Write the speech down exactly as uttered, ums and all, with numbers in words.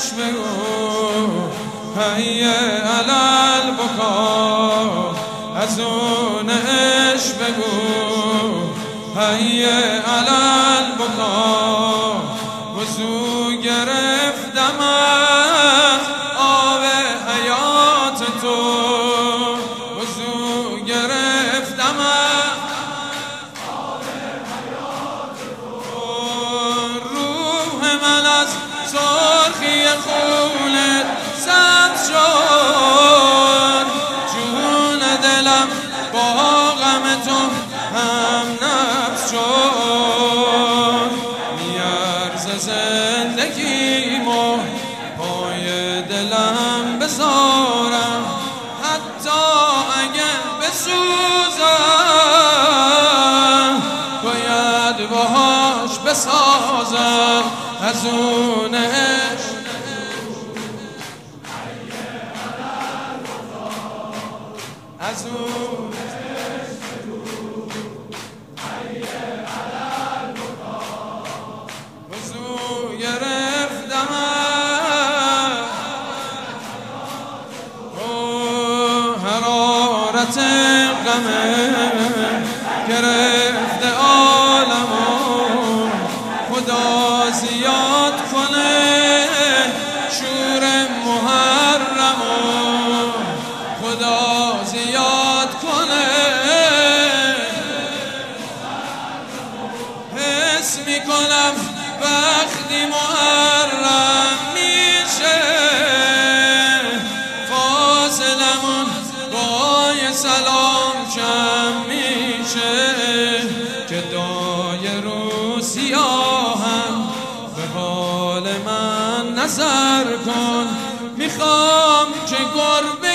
عشق بگو حی علی البکا از اون عشق بگو حی علی البکا وضو گرفتم از آب حیات تو وضو گرفتم از آب حیات تو روح من از سرخی خونت سبز شد جون دلم با غم تو هم نفس شد میارزه زندگیمو پای دلم بذارم حتی اگر بسوزم باید باهاش بسازم از اون عشق از اون وضو گرفتم حرارت غم گرفته عالمو خدا زیاد کنه شور محرمو خدا زیاد کنه حس میکنم وقتی محرم میشه فاصلمون با سلام کم میشه که دای رو سیاهم به حال من نظر کن میخوام که گربه